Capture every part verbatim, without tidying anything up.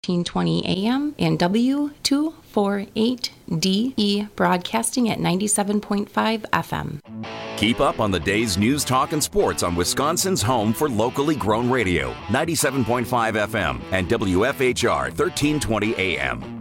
thirteen twenty A M and W two forty-eight D E broadcasting at ninety-seven point five F M. Keep up on the day's news, talk, and sports on Wisconsin's home for locally grown radio, ninety-seven point five F M and W F H R thirteen twenty A M.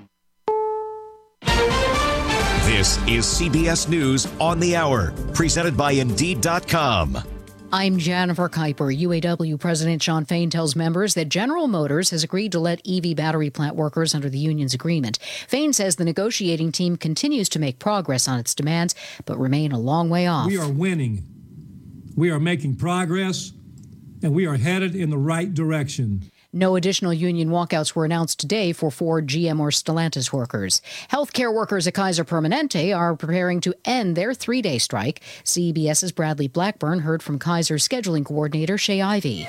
This is C B S News on the Hour, presented by Indeed dot com. I'm Jennifer Kuiper. U A W President Shawn Fain tells members that General Motors has agreed to let E V battery plant workers under the union's agreement. Fain says the negotiating team continues to make progress on its demands, but remain a long way off. We are winning. We are making progress, and we are headed in the right direction. No additional union walkouts were announced today for Ford, G M, or Stellantis workers. Healthcare workers at Kaiser Permanente are preparing to end their three-day strike. CBS's Bradley Blackburn heard from Kaiser scheduling coordinator Shay Ivey.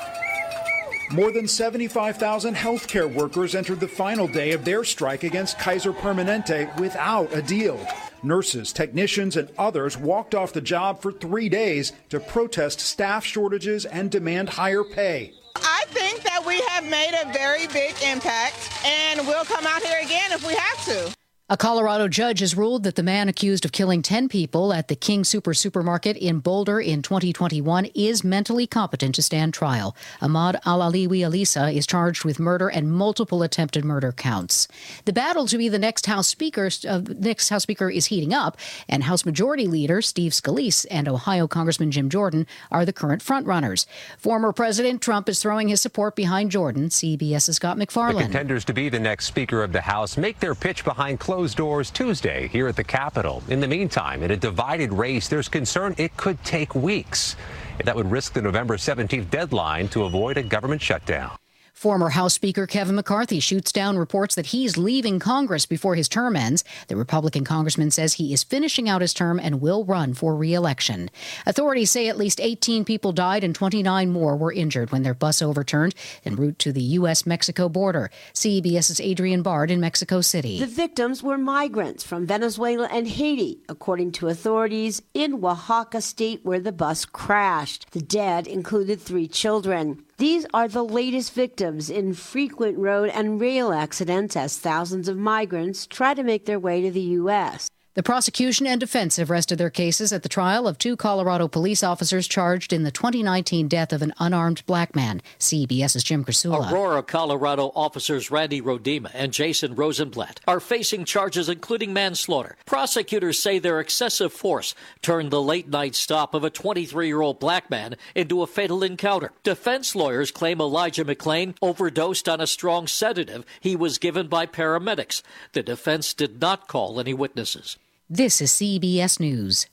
More than seventy-five thousand healthcare workers entered the final day of their strike against Kaiser Permanente without a deal. Nurses, technicians, and others walked off the job for three days to protest staff shortages and demand higher pay. I think that we have made a very big impact, and we'll come out here again if we have to. A Colorado judge has ruled that the man accused of killing ten people at the King Super Supermarket in Boulder in twenty twenty-one is mentally competent to stand trial. Ahmad Al-Aliwi Alisa is charged with murder and multiple attempted murder counts. The battle to be the next House Speaker, uh, next House Speaker is heating up, and House Majority Leader Steve Scalise and Ohio Congressman Jim Jordan are the current frontrunners. Former President Trump is throwing his support behind Jordan. CBS's Scott McFarland. The contenders to be the next Speaker of the House make their pitch behind closed doors Tuesday here at the Capitol. In the meantime, in a divided race, there's concern it could take weeks. That would risk the November seventeenth deadline to avoid a government shutdown. Former House Speaker Kevin McCarthy shoots down reports that he's leaving Congress before his term ends. The Republican congressman says he is finishing out his term and will run for re-election. Authorities say at least eighteen people died and twenty-nine more were injured when their bus overturned en route to the U S Mexico border. CBS's Adrienne Bard in Mexico City. The victims were migrants from Venezuela and Haiti, according to authorities in Oaxaca state where the bus crashed. The dead included three children. These are the latest victims in frequent road and rail accidents as thousands of migrants try to make their way to the U S. The prosecution and defense have rested their cases at the trial of two Colorado police officers charged in the twenty nineteen death of an unarmed black man. CBS's Jim Krasula. Aurora, Colorado officers Randy Rodema and Jason Rosenblatt are facing charges including manslaughter. Prosecutors say their excessive force turned the late-night stop of a twenty-three-year-old black man into a fatal encounter. Defense lawyers claim Elijah McClain overdosed on a strong sedative he was given by paramedics. The defense did not call any witnesses. This is C B S News.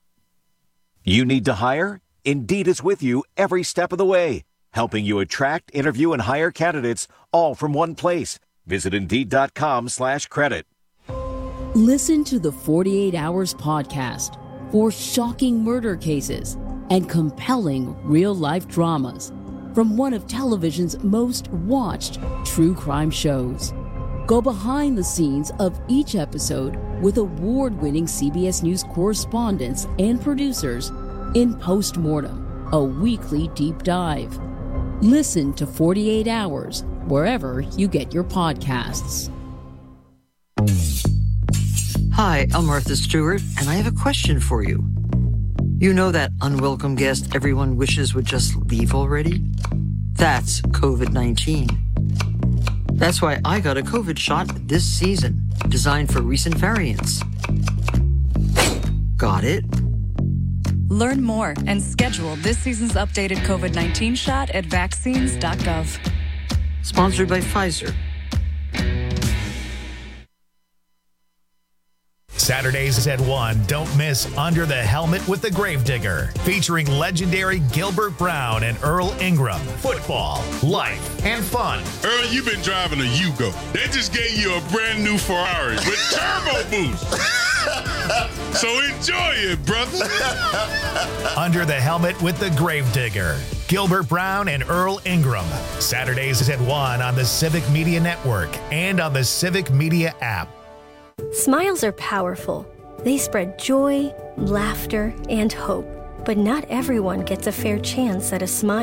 You need to hire? Indeed is with you every step of the way, helping you attract, interview, and hire candidates all from one place. Visit Indeed.com slash credit. Listen to the forty-eight hours podcast for shocking murder cases and compelling real-life dramas from one of television's most watched true crime shows. Go behind the scenes of each episode with award-winning C B S News correspondents and producers in Postmortem, a weekly deep dive. Listen to forty-eight hours wherever you get your podcasts. Hi, I'm Martha Stewart, and I have a question for you. You know that unwelcome guest everyone wishes would just leave already? That's covid nineteen. That's why I got a COVID shot this season, designed for recent variants. Got it? Learn more and schedule this season's updated covid nineteen shot at vaccines dot gov. Sponsored by Pfizer. Saturdays at one, don't miss Under the Helmet with the Gravedigger, featuring legendary Gilbert Brown and Earl Ingram. Football, life, and fun. Earl, you've been driving a Yugo. They just gave you a brand new Ferrari with turbo boost. So enjoy it, brother. Under the Helmet with the Gravedigger. Gilbert Brown and Earl Ingram. Saturdays at one on the Civic Media Network and on the Civic Media app. Smiles are powerful. They spread joy, laughter, and hope. But not everyone gets a fair chance at a smile.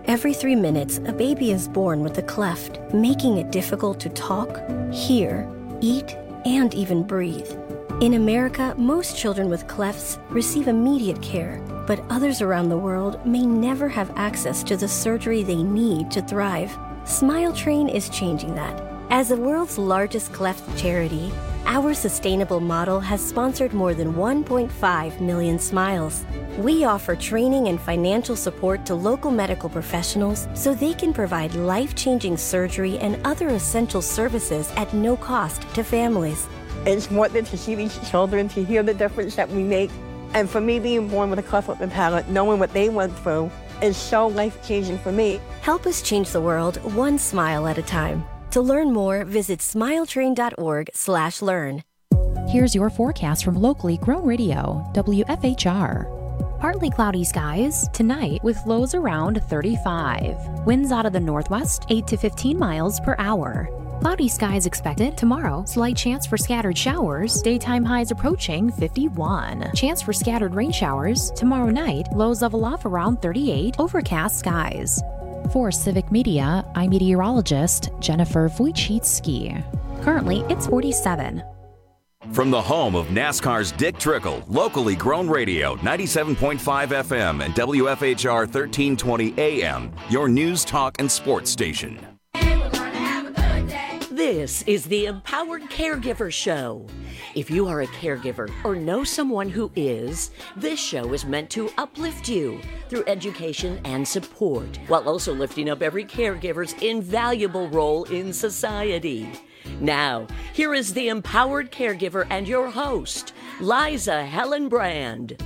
Every three minutes, a baby is born with a cleft, making it difficult to talk, hear, eat, and even breathe. In America, most children with clefts receive immediate care, but others around the world may never have access to the surgery they need to thrive. Smile Train is changing that. As the world's largest cleft charity, our sustainable model has sponsored more than one point five million smiles. We offer training and financial support to local medical professionals so they can provide life-changing surgery and other essential services at no cost to families. It's important to see these children, to hear the difference that we make. And for me, being born with a cleft lip and palate, knowing what they went through, is so life-changing for me. Help us change the world one smile at a time. To learn more, visit smiletrain.org slash learn. Here's your forecast from locally grown radio, W F H R. Partly cloudy skies tonight with lows around thirty-five. Winds out of the northwest, eight to fifteen miles per hour. Cloudy skies expected tomorrow. Slight chance for scattered showers. Daytime highs approaching fifty-one. Chance for scattered rain showers. Tomorrow night, lows level off around thirty-eight. Overcast skies. For Civic Media, I'm meteorologist Jennifer Wojcicki. Currently, it's forty-seven. From the home of NASCAR's Dick Trickle, locally grown radio, ninety-seven point five F M and W F H R thirteen twenty A M, your news, talk, and sports station. This is the Empowered Caregiver Show. If you are a caregiver or know someone who is, this show is meant to uplift you through education and support, while also lifting up every caregiver's invaluable role in society. Now, here is the Empowered Caregiver and your host, Liza Helen Brand.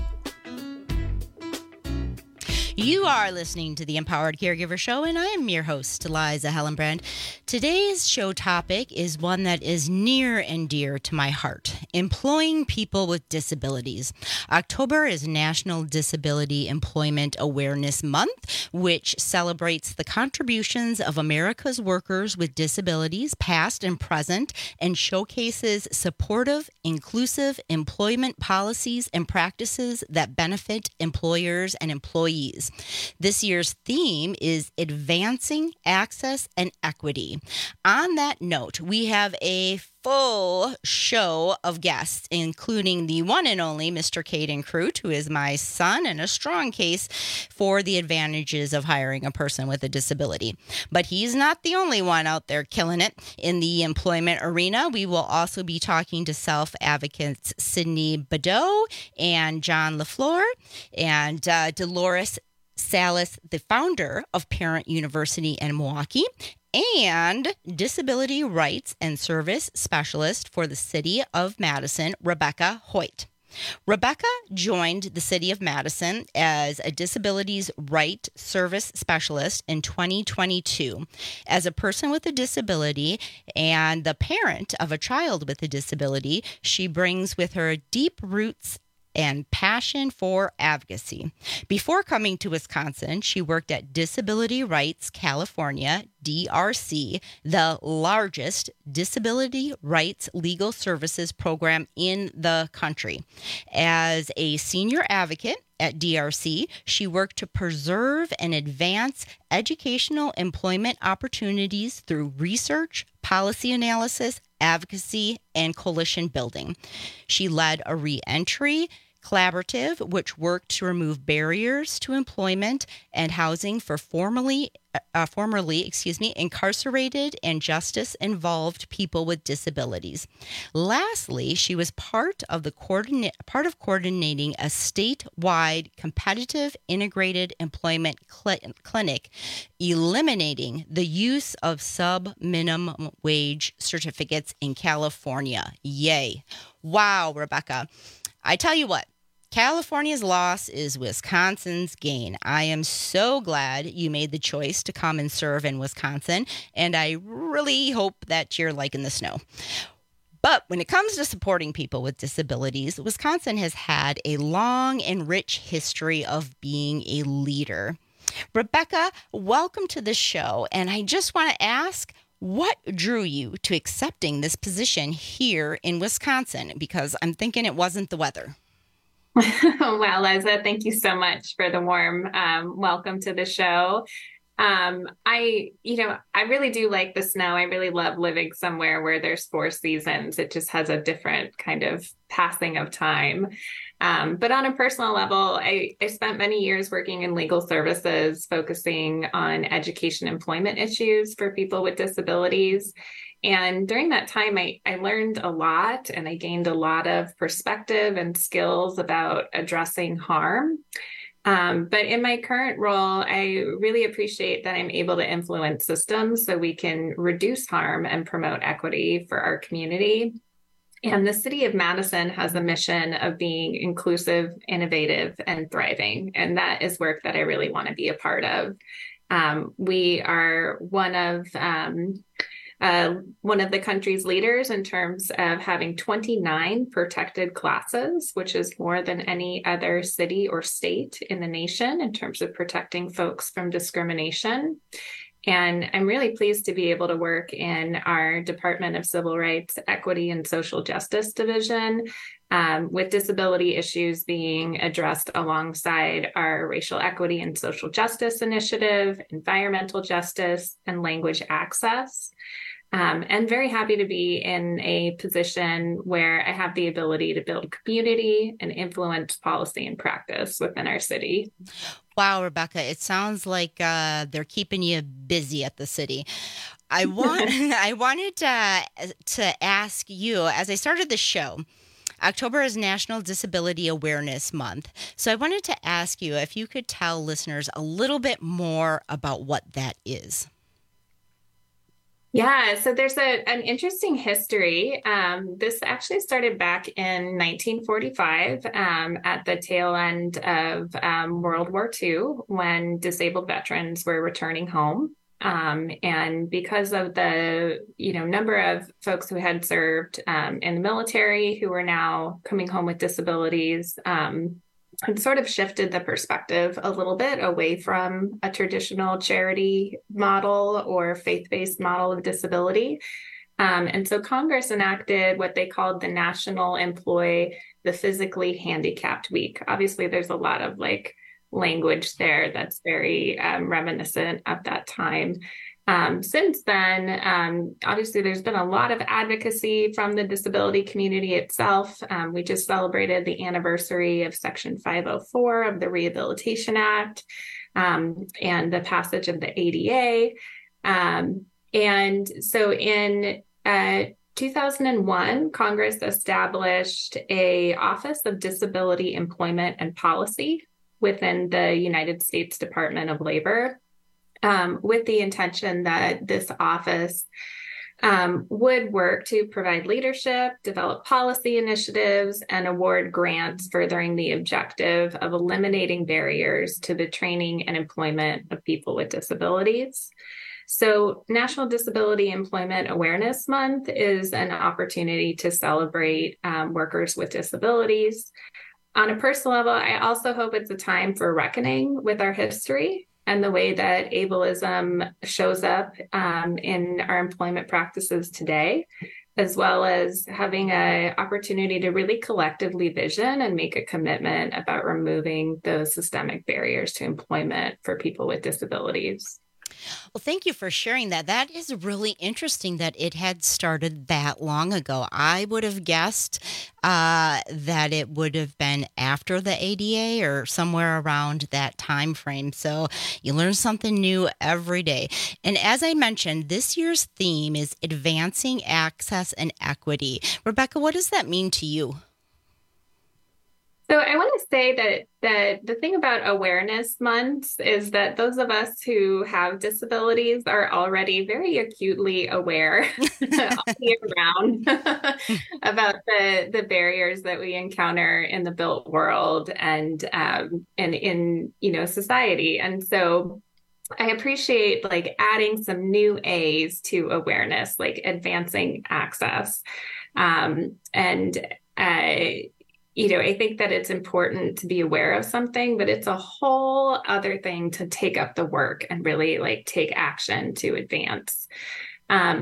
You are listening to the Empowered Caregiver Show, and I am your host, Liza Helen Brand. Today's show topic is one that is near and dear to my heart: employing people with disabilities. October is National Disability Employment Awareness Month, which celebrates the contributions of America's workers with disabilities, past and present, and showcases supportive, inclusive employment policies and practices that benefit employers and employees. This year's theme is advancing access and equity. On that note, we have a full show of guests, including the one and only Mister Caden Crute, who is my son and a strong case for the advantages of hiring a person with a disability. But he's not the only one out there killing it in the employment arena. We will also be talking to self-advocates Sydney Badeau and John LaFleur and uh, Dolores Salas, the founder of Parent University in Milwaukee, and disability rights and service specialist for the City of Madison, Rebecca Hoyt. Rebecca joined the City of Madison as a disabilities right service specialist in twenty twenty-two. As a person with a disability and the parent of a child with a disability, she brings with her deep roots and passion for advocacy. Before coming to Wisconsin, she worked at Disability Rights California, D R C, the largest disability rights legal services program in the country. As a senior advocate at D R C, she worked to preserve and advance educational employment opportunities through research, policy analysis, advocacy, and coalition building. She led a re-entry collaborative which worked to remove barriers to employment and housing for formerly uh, formerly, excuse me, incarcerated and justice-involved people with disabilities. Lastly, she was part of the coordinate part of coordinating a statewide competitive integrated employment cl- clinic, eliminating the use of sub-minimum wage certificates in California. Yay! Wow, Rebecca. I tell you what, California's loss is Wisconsin's gain. I am so glad you made the choice to come and serve in Wisconsin, and I really hope that you're liking the snow. But when it comes to supporting people with disabilities, Wisconsin has had a long and rich history of being a leader. Rebecca, welcome to the show, and I just want to ask, what drew you to accepting this position here in Wisconsin? Because I'm thinking it wasn't the weather. Well, Liza, thank you so much for the warm um, welcome to the show. Um, I, you know, I really do like the snow. I really love living somewhere where there's four seasons. It just has a different kind of passing of time. Um, but on a personal level, I, I spent many years working in legal services, focusing on education employment issues for people with disabilities. And during that time, I, I learned a lot, and I gained a lot of perspective and skills about addressing harm. Um, but in my current role, I really appreciate that I'm able to influence systems so we can reduce harm and promote equity for our community. And the city of Madison has a mission of being inclusive, innovative, and thriving. And that is work that I really want to be a part of. Um, we are one of um, Uh, one of the country's leaders in terms of having twenty-nine protected classes, which is more than any other city or state in the nation in terms of protecting folks from discrimination. And I'm really pleased to be able to work in our Department of Civil Rights, Equity, and Social Justice Division, um, with disability issues being addressed alongside our Racial Equity and Social Justice Initiative, Environmental Justice, and Language Access. Um, and very happy to be in a position where I have the ability to build community and influence policy and practice within our city. Wow, Rebecca, it sounds like uh, they're keeping you busy at the city. I want, I wanted to, to ask you, as I started the show, October is National Disability Awareness Month. So I wanted to ask you if you could tell listeners a little bit more about what that is. Yeah, so there's a, an interesting history. Um, this actually started back in nineteen forty-five um, at the tail end of um, World War Two, when disabled veterans were returning home. Um, and because of the, you know, number of folks who had served um, in the military who were now coming home with disabilities, um, it sort of shifted the perspective a little bit away from a traditional charity model or faith-based model of disability. Um, and so Congress enacted what they called the National Employ the Physically Handicapped Week. Obviously, there's a lot of like language there that's very um, reminiscent of that time. Um, since then, um, obviously, there's been a lot of advocacy from the disability community itself. Um, we just celebrated the anniversary of Section five oh four of the Rehabilitation Act um, and the passage of the A D A. Um, and so in uh, two thousand one, Congress established a Office of Disability Employment and Policy within the United States Department of Labor, um, with the intention that this office um, would work to provide leadership, develop policy initiatives, and award grants furthering the objective of eliminating barriers to the training and employment of people with disabilities. So National Disability Employment Awareness Month is an opportunity to celebrate um, workers with disabilities. On a personal level, I also hope it's a time for reckoning with our history and the way that ableism shows up um, in our employment practices today, as well as having an opportunity to really collectively vision and make a commitment about removing those systemic barriers to employment for people with disabilities. Well, thank you for sharing that. That is really interesting that it had started that long ago. I would have guessed uh, that it would have been after the A D A or somewhere around that time frame. So you learn something new every day. And as I mentioned, this year's theme is advancing access and equity. Rebecca, what does that mean to you? So I want to say that that the thing about awareness months is that those of us who have disabilities are already very acutely aware all year round about the the barriers that we encounter in the built world and um, and in you know society. And so I appreciate like adding some new A's to awareness, like advancing access, um, and uh, you know, I think that it's important to be aware of something, but it's a whole other thing to take up the work and really like take action to advance. Um,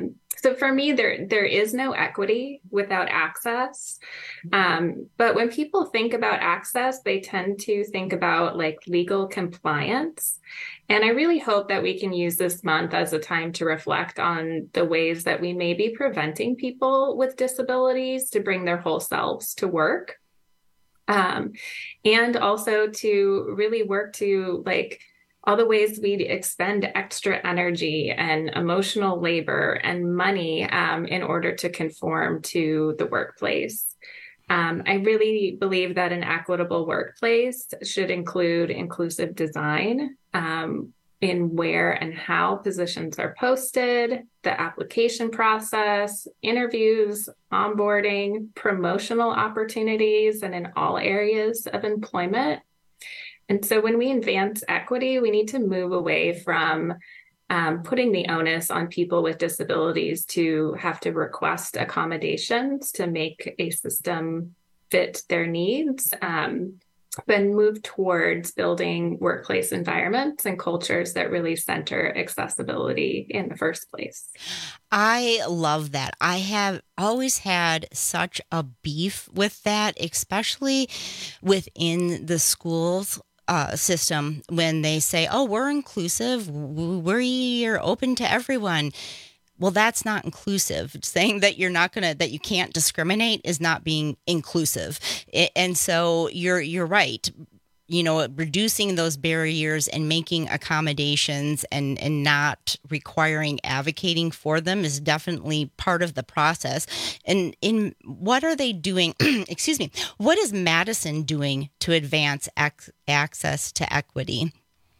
So for me, there there is no equity without access. Um, but when people think about access, they tend to think about like legal compliance. And I really hope that we can use this month as a time to reflect on the ways that we may be preventing people with disabilities to bring their whole selves to work. Um, and also to really work to like all the ways we expend extra energy and emotional labor and money um, in order to conform to the workplace. Um, I really believe that an equitable workplace should include inclusive design um, in where and how positions are posted, the application process, interviews, onboarding, promotional opportunities, and in all areas of employment. And so when we advance equity, we need to move away from um, putting the onus on people with disabilities to have to request accommodations to make a system fit their needs, um, but move towards building workplace environments and cultures that really center accessibility in the first place. I love that. I have always had such a beef with that, especially within the schools. Uh, system when they say, oh, we're inclusive, we're open to everyone. Well, that's not inclusive. Saying that you're not going to, that you can't discriminate is not being inclusive. It, and so you're, you're right. You know, reducing those barriers and making accommodations and, and not requiring advocating for them is definitely part of the process. And in what are they doing? Excuse me. What is Madison doing to advance ac- access to equity?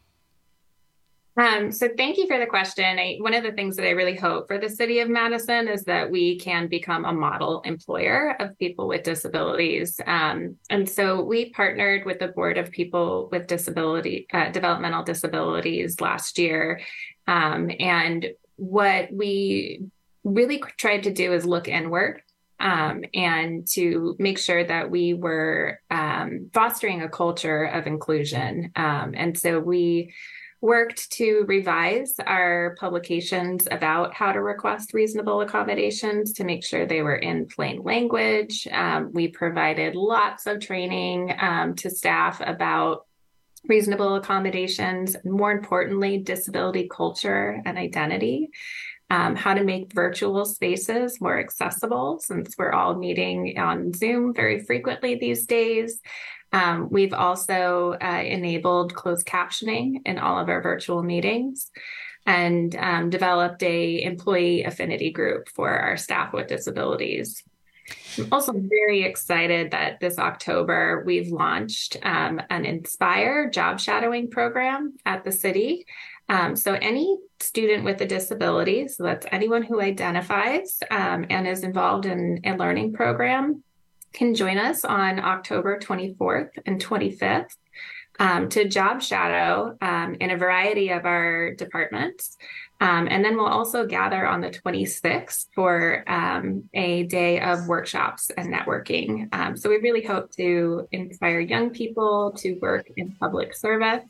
Um, so thank you for the question. I, one of the things that I really hope for the city of Madison is that we can become a model employer of people with disabilities. Um, and so we partnered with the Board of People with Disability, uh, Developmental Disabilities last year. Um, and what we really tried to do is look inward um, and to make sure that we were um, fostering a culture of inclusion. Um, and so we worked to revise our publications about how to request reasonable accommodations to make sure they were in plain language. Um, we provided lots of training um, to staff about reasonable accommodations, more importantly, disability culture and identity, um, how to make virtual spaces more accessible since we're all meeting on Zoom very frequently these days. Um, we've also uh, enabled closed captioning in all of our virtual meetings and um, developed a employee affinity group for our staff with disabilities. I'm also very excited that this October we've launched um, an Inspire job shadowing program at the city. Um, so any student with a disability, so that's anyone who identifies um, and is involved in a learning program, can join us on October twenty-fourth and twenty-fifth um, to job shadow um, in a variety of our departments. Um, and then we'll also gather on the twenty-sixth for um, a day of workshops and networking. Um, so we really hope to inspire young people to work in public service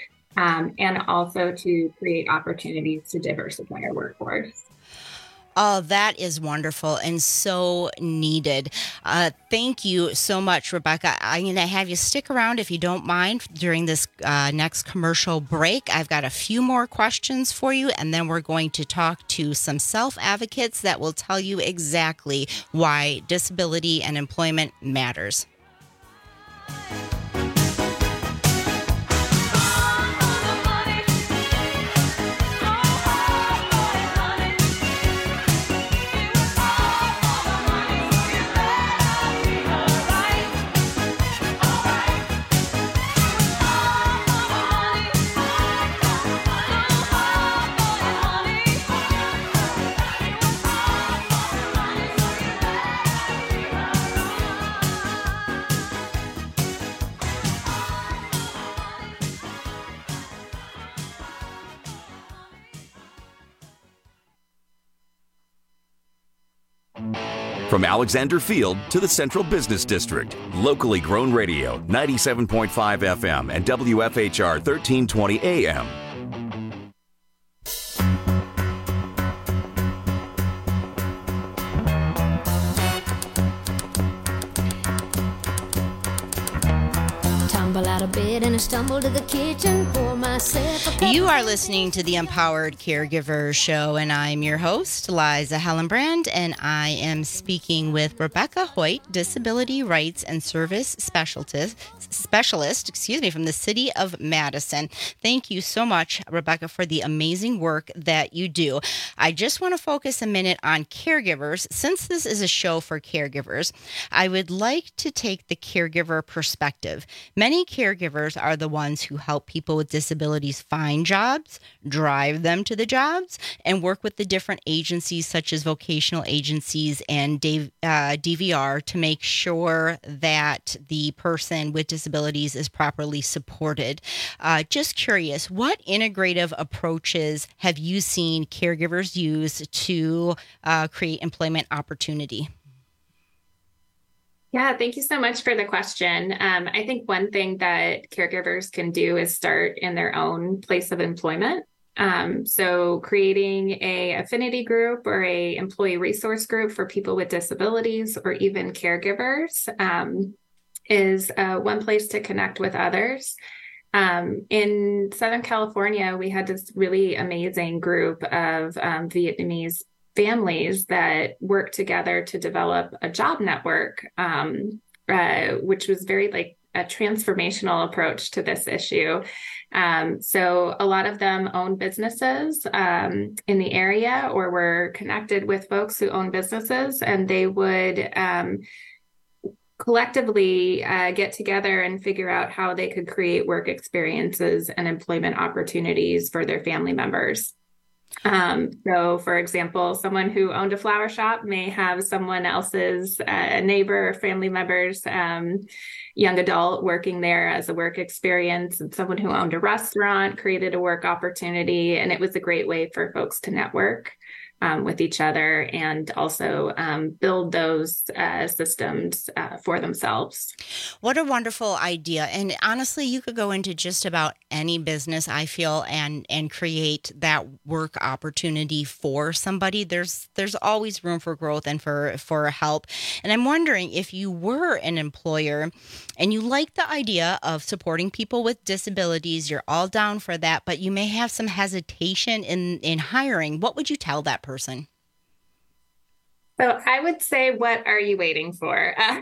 um, and also to create opportunities to diversify our workforce. Oh, that is wonderful and so needed. Uh, thank you so much, Rebecca. I'm going to have you stick around if you don't mind during this uh, next commercial break. I've got a few more questions for you, and then we're going to talk to some self-advocates that will tell you exactly why disability and employment matters. From Alexander Field to the Central Business District, locally grown radio, ninety-seven point five F M and W F H R thirteen twenty A M. crawl out of bed and I stumble to the kitchen, pour myself a cup. You are listening to the Empowered Caregiver Show, and I'm your host, Liza Hellenbrand, and I am speaking with Rebecca Hoyt, Disability Rights and Service Specialist, specialist, excuse me, from the City of Madison. Thank you so much, Rebecca, for the amazing work that you do. I just want to focus a minute on caregivers. Since this is a show for caregivers, I would like to take the caregiver perspective. Many caregivers are the ones who help people with disabilities find jobs, drive them to the jobs, and work with the different agencies such as vocational agencies and D V R to make sure that the person with disabilities is properly supported. Uh, just curious, what integrative approaches have you seen caregivers use to uh, create employment opportunity? Yeah, thank you so much for the question. Um, I think one thing that caregivers can do is start in their own place of employment. Um, so creating a affinity group or a employee resource group for people with disabilities or even caregivers um, is uh, one place to connect with others. Um, in Southern California, we had this really amazing group of um, Vietnamese families that work together to develop a job network, um, uh, which was very like a transformational approach to this issue. Um, so a lot of them own businesses um, in the area or were connected with folks who own businesses, and they would um, collectively uh, get together and figure out how they could create work experiences and employment opportunities for their family members. Um, so, for example, someone who owned a flower shop may have someone else's uh, neighbor or family members, um, young adult working there as a work experience, and someone who owned a restaurant created a work opportunity. And it was a great way for folks to network um, with each other and also um, build those uh, systems uh, for themselves. What a wonderful idea. And honestly, you could go into just about any business, I feel, and and create that work opportunity for somebody. There's there's always room for growth and for, for help. And I'm wondering if you were an employer and you like the idea of supporting people with disabilities, you're all down for that, but you may have some hesitation in, in hiring, what would you tell that person? So I would say, what are you waiting for? Uh,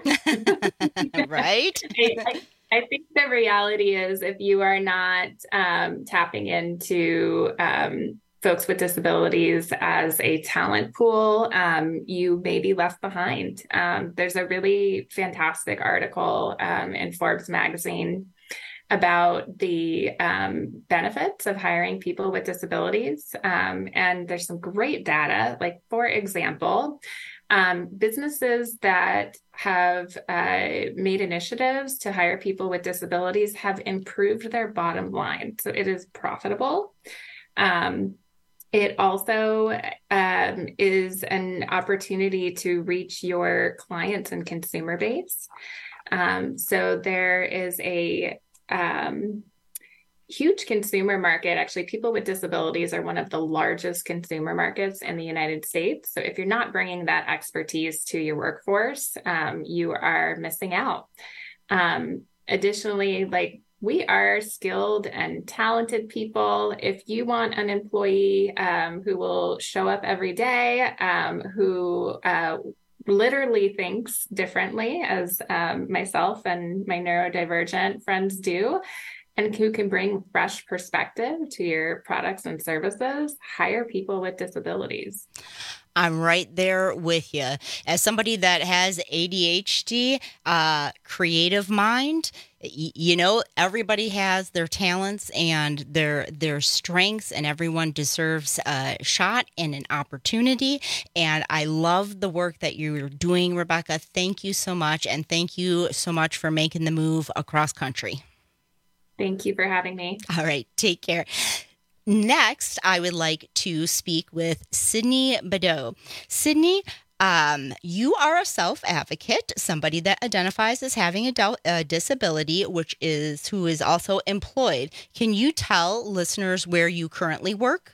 right? I, I, I think the reality is if you are not um, tapping into um, folks with disabilities as a talent pool, um, you may be left behind. Um, there's a really fantastic article um, in Forbes magazine about the um, benefits of hiring people with disabilities. Um, and there's some great data, like, for example, um, businesses that have uh, made initiatives to hire people with disabilities have improved their bottom line. So it is profitable. Um, It also um, is an opportunity to reach your clients and consumer base. Um, so there is a um, huge consumer market. Actually, people with disabilities are one of the largest consumer markets in the United States. So if you're not bringing that expertise to your workforce, um, you are missing out. Um, additionally, like, we are skilled and talented people. If you want an employee um, who will show up every day, um, who uh, literally thinks differently, as um, myself and my neurodivergent friends do, and who can bring fresh perspective to your products and services, hire people with disabilities. I'm right there with you. As somebody that has A D H D, uh, creative mind, y- you know, everybody has their talents and their their strengths, and everyone deserves a shot and an opportunity. And I love the work that you're doing, Rebecca. Thank you so much. And thank you so much for making the move across country. Thank you for having me. All right. Take care. Next, I would like to speak with Sydney Badeau. Sydney, um, you are a self-advocate, somebody that identifies as having a, del- a disability, which is who is also employed. Can you tell listeners where you currently work?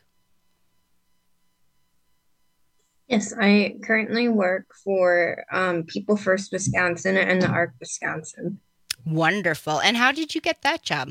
Yes, I currently work for um, People First Wisconsin and the A R C Wisconsin. Wonderful. And how did you get that job?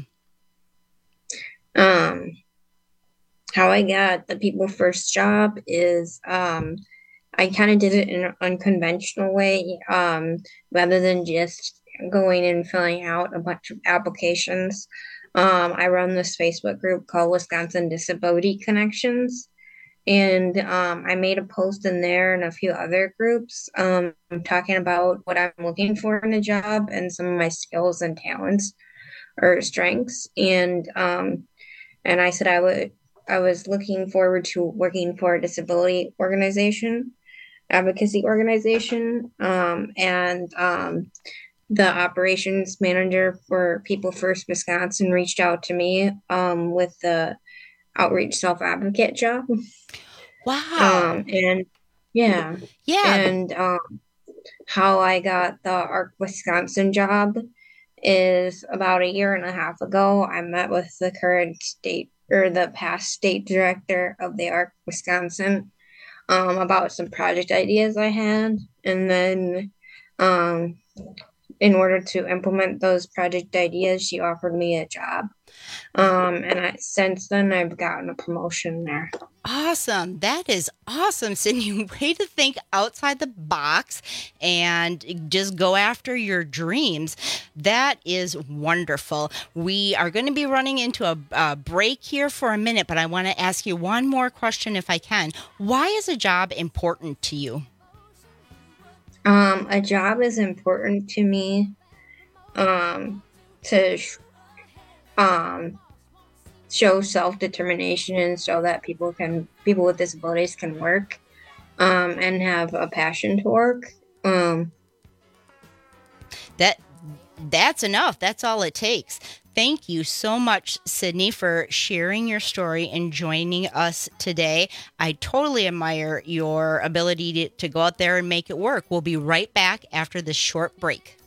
Um, how I got the People First job is um, I kind of did it in an unconventional way, um, rather than just going and filling out a bunch of applications. Um, I run this Facebook group called Wisconsin Disability Connections. And um, I made a post in there and a few other groups um, talking about what I'm looking for in a job and some of my skills and talents or strengths. And um, and I said I would I was looking forward to working for a disability organization, advocacy organization, um, and um, the operations manager for People First Wisconsin reached out to me um, with the outreach self-advocate job. Wow. Um, and yeah. Yeah. And um, how I got the A R C Wisconsin job is about a year and a half ago. I met with the current state or the past state director of the A R C Wisconsin um, about some project ideas I had. And then um, in order to implement those project ideas, she offered me a job. Um, and I, since then, I've gotten a promotion there. Awesome. That is awesome, Sydney. Way to think outside the box and just go after your dreams. That is wonderful. We are going to be running into a, a break here for a minute, but I want to ask you one more question if I can. Why is a job important to you? Um, a job is important to me um, to sh- um, show self-determination and so that people can people with disabilities can work um, and have a passion to work. Um, that that's enough. That's all it takes. Thank you so much, Sydney, for sharing your story and joining us today. I totally admire your ability to, to go out there and make it work. We'll be right back after this short break.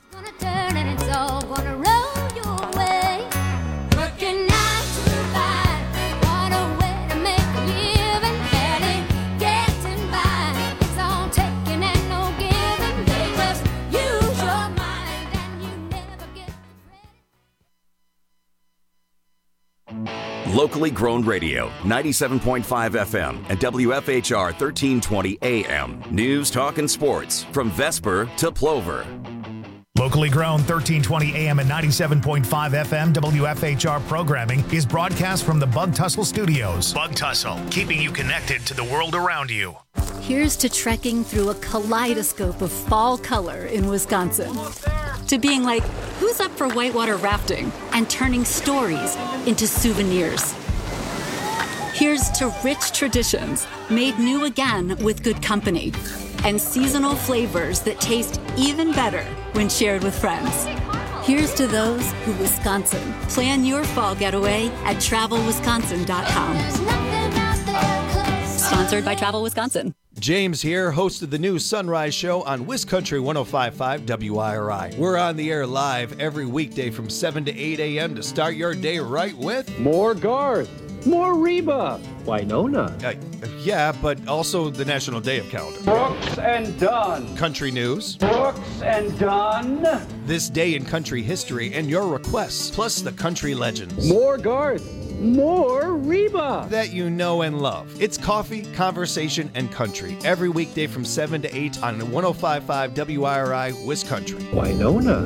Locally grown radio, ninety-seven point five F M and W F H R thirteen twenty A M. News, talk, and sports from Vesper to Plover. Locally grown thirteen twenty A M and ninety-seven point five F M W F H R programming is broadcast from the Bug Tussle Studios. Bug Tussle, keeping you connected to the world around you. Here's to trekking through a kaleidoscope of fall color in Wisconsin. To being like, who's up for whitewater rafting? And turning stories into souvenirs. Here's to rich traditions made new again with good company. And seasonal flavors that taste even better when shared with friends. Here's to those who Wisconsin. Plan your fall getaway at travel wisconsin dot com. Sponsored by Travel Wisconsin. James here, host of the new Sunrise Show on WisCountry one oh five point five W I R I. We're on the air live every weekday from seven to eight A M to start your day right with more Garth, more Reba, Winona. Uh, yeah, but also the National Day of Calendar. Brooks and Dunn. Country news. Brooks and Dunn. This day in country history and your requests, plus the country legends. More Garth. More Reba that you know and love. It's coffee, conversation, and country every weekday from seven to eight on one oh five point five W I R I WisCountry. Winona.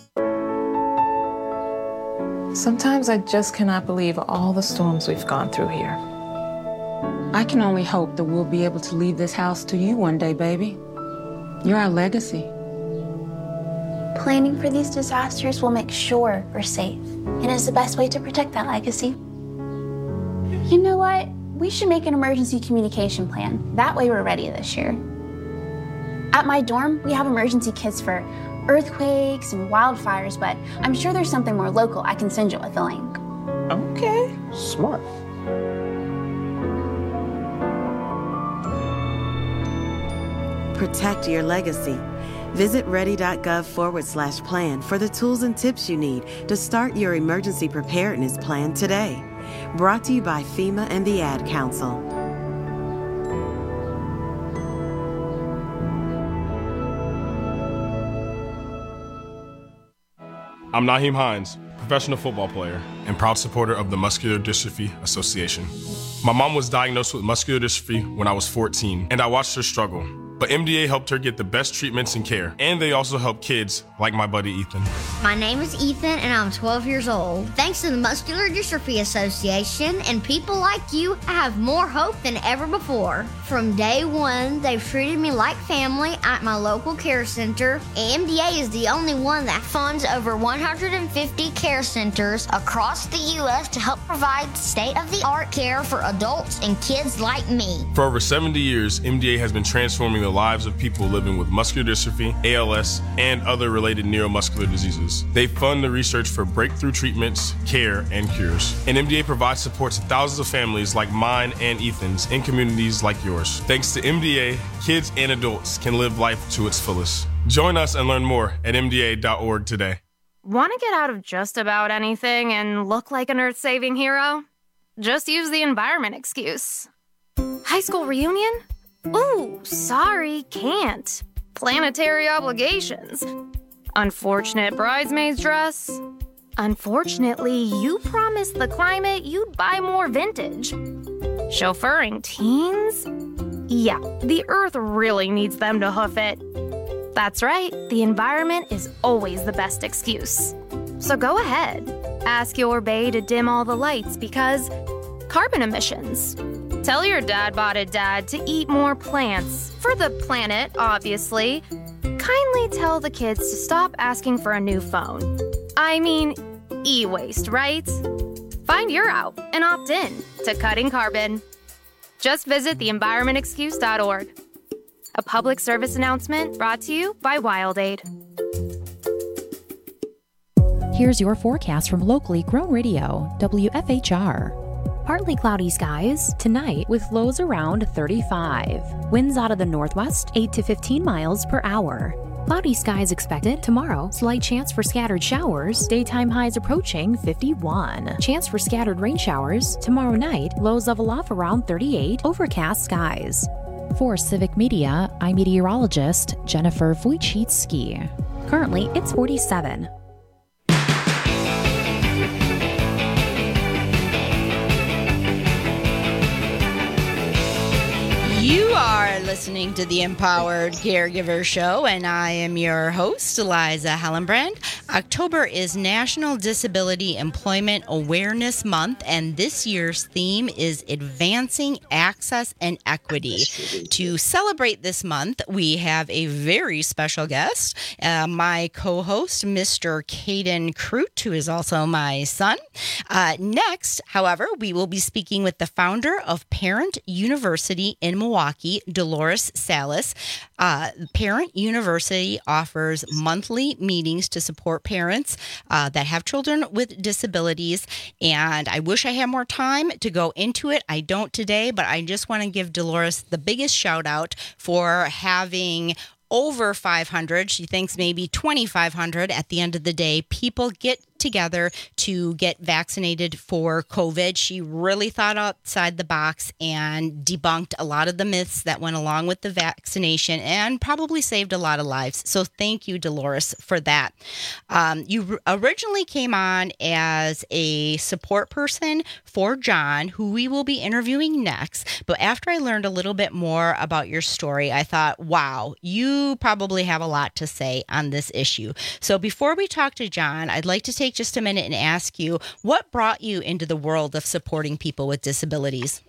Sometimes I just cannot believe all the storms we've gone through here. I can only hope that we'll be able to leave this house to you one day, baby. You're our legacy. Planning for these disasters will make sure we're safe, and is the best way to protect that legacy. You know what? We should make an emergency communication plan. That way we're ready this year. At my dorm, we have emergency kits for earthquakes and wildfires, but I'm sure there's something more local I can send you with a link. Okay. Smart. Protect your legacy. Visit ready.gov forward slash plan for the tools and tips you need to start your emergency preparedness plan today. Brought to you by FEMA and the Ad Council. I'm Naheem Hines, professional football player and proud supporter of the Muscular Dystrophy Association. My mom was diagnosed with muscular dystrophy when I was fourteen, and I watched her struggle. But M D A helped her get the best treatments and care, and they also help kids like my buddy Ethan. My name is Ethan, and I'm twelve years old. Thanks to the Muscular Dystrophy Association and people like you, I have more hope than ever before. From day one, they've treated me like family at my local care center. M D A is the only one that funds over one hundred fifty care centers across the U S to help provide state-of-the-art care for adults and kids like me. For over seventy years, M D A has been transforming the lives of people living with muscular dystrophy, A L S, and other related neuromuscular diseases. They fund the research for breakthrough treatments, care, and cures. And M D A provides support to thousands of families like mine and Ethan's in communities like yours. Thanks to M D A, kids and adults can live life to its fullest. Join us and learn more at M D A dot org today. Want to get out of just about anything and look like an earth-saving hero? Just use the environment excuse. High school reunion? Ooh, sorry, can't. Planetary obligations. Unfortunate bridesmaid's dress. Unfortunately, you promised the climate you'd buy more vintage. Chauffeuring teens? Yeah, the earth really needs them to hoof it. That's right, the environment is always the best excuse. So go ahead, ask your bae to dim all the lights because carbon emissions. Tell your dad-botted dad to eat more plants. For the planet, obviously. Kindly tell the kids to stop asking for a new phone. I mean, e-waste, right? Find your out and opt in to cutting carbon. Just visit the environment excuse dot org. A public service announcement brought to you by WildAid. Here's your forecast from locally grown radio, W F H R. Partly cloudy skies tonight with lows around thirty-five. Winds out of the northwest, eight to fifteen miles per hour. Cloudy skies expected tomorrow. Slight chance for scattered showers. Daytime highs approaching fifty-one. Chance for scattered rain showers. Tomorrow night, lows level off around thirty-eight. Overcast skies. For Civic Media, I'm meteorologist Jennifer Wojcicki. Currently, it's forty-seven. You are listening to the Empowered Caregiver Show, and I am your host, Eliza Hellenbrand. October is National Disability Employment Awareness Month, and this year's theme is Advancing Access and Equity. To celebrate this month, we have a very special guest, uh, my co-host, Mister Caden Crute, who is also my son. Uh, next, however, we will be speaking with the founder of Parent University in Milwaukee, Dolores Salas. Uh, Parent University offers monthly meetings to support parents uh, that have children with disabilities. And I wish I had more time to go into it. I don't today, but I just want to give Dolores the biggest shout out for having over five hundred. She thinks maybe twenty-five hundred at the end of the day. People get together to get vaccinated for COVID. She really thought outside the box and debunked a lot of the myths that went along with the vaccination and probably saved a lot of lives. So thank you, Dolores, for that. Um, you originally came on as a support person for John, who we will be interviewing next. But after I learned a little bit more about your story, I thought, wow, you probably have a lot to say on this issue. So before we talk to John, I'd like to take just a minute and ask you, what brought you into the world of supporting people with disabilities?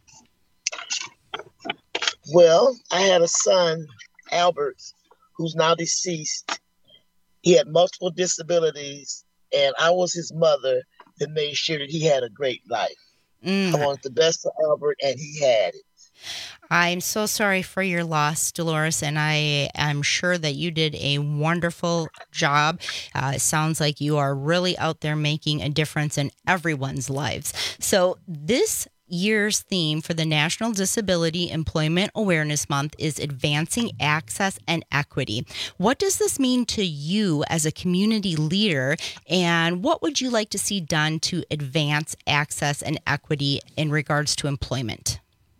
Well, I had a son, Albert, who's now deceased. He had multiple disabilities, and I was his mother that made sure that he had a great life. Mm. I wanted the best for Albert, and he had it. I'm so sorry for your loss, Dolores, and I am sure that you did a wonderful job. Uh, it sounds like you are really out there making a difference in everyone's lives. So this year's theme for the National Disability Employment Awareness Month is Advancing Access and Equity. What does this mean to you as a community leader, and what would you like to see done to advance access and equity in regards to employment?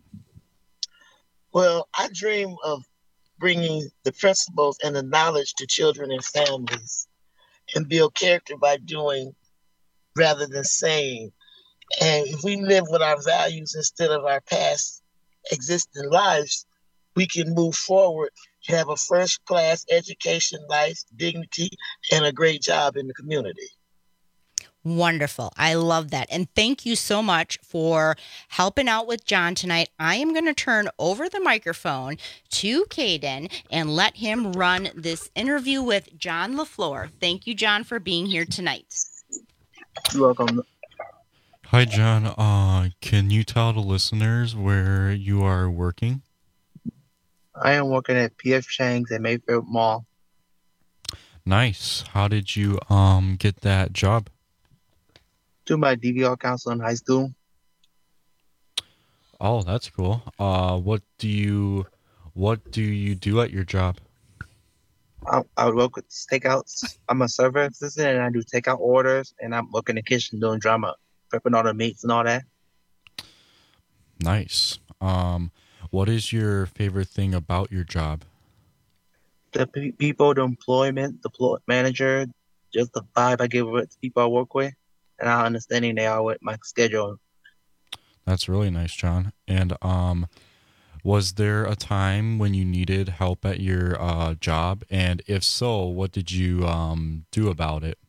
Well, I dream of bringing the principles and the knowledge to children and families and build character by doing rather than saying. And if we live with our values instead of our past existing lives, we can move forward, have a first-class education, life, dignity, and a great job in the community. Wonderful. I love that. And thank you so much for helping out with John tonight. I am going to turn over the microphone to Caden and let him run this interview with John LaFleur. Thank you, John, for being here tonight. You're welcome. Hi, John. Uh, can you tell the listeners where you are working? I am working at P F Chang's at Mayfair Mall. Nice. How did you um get that job? Do my D V R counselor in high school. Oh, that's cool. Uh, what do you what do you do at your job? I, I would work with takeouts. I'm a server assistant, and I do takeout orders, and I'm working in the kitchen doing drama, prepping all the meats and all that. Nice. Um, what is your favorite thing about your job? The pe- people, the employment, the pl- manager, just the vibe I give with the people I work with, and how understanding they are with my schedule. That's really nice, John. And um, was there a time when you needed help at your uh, job? And if so, what did you um, do about it?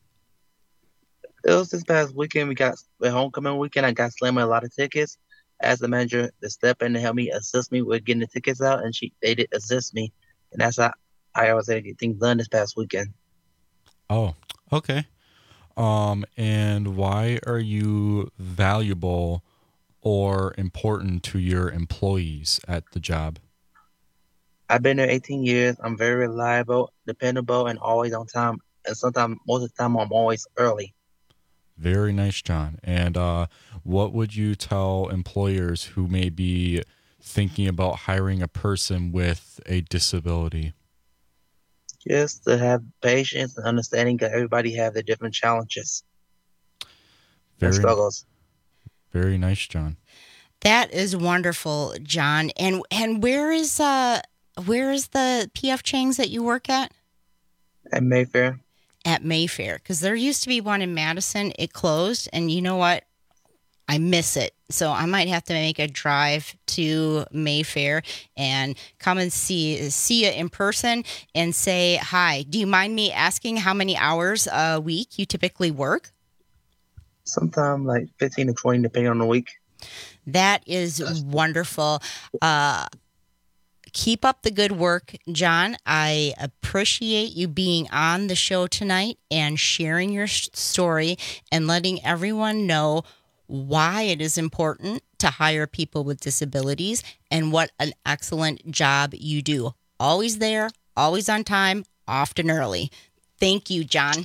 It was this past weekend. We got the homecoming weekend. I got slammed with a lot of tickets. I asked the manager to step in and help me, assist me with getting the tickets out, and she they did assist me. And that's how I was able to get things done this past weekend. Oh, okay. Um, and why are you valuable or important to your employees at the job? I've been there eighteen years. I'm very reliable, dependable, and always on time. And sometimes, most of the time, I'm always early. Very nice, John. And uh, what would you tell employers who may be thinking about hiring a person with a disability? Just to have patience and understanding that everybody have their different challenges very, and struggles. Very nice, John. That is wonderful, John. And and where is uh where is the P F Chang's that you work at? At Mayfair. At Mayfair, because there used to be one in Madison. It closed, and you know what? I miss it. So I might have to make a drive to Mayfair and come and see see you in person and say hi. Do you mind me asking how many hours a week you typically work? Sometimes like fifteen to twenty, depending on the week. That is wonderful. Uh, keep up the good work, John. I appreciate you being on the show tonight and sharing your story and letting everyone know why it is important to hire people with disabilities and what an excellent job you do. Always there, always on time, often early. Thank you, John.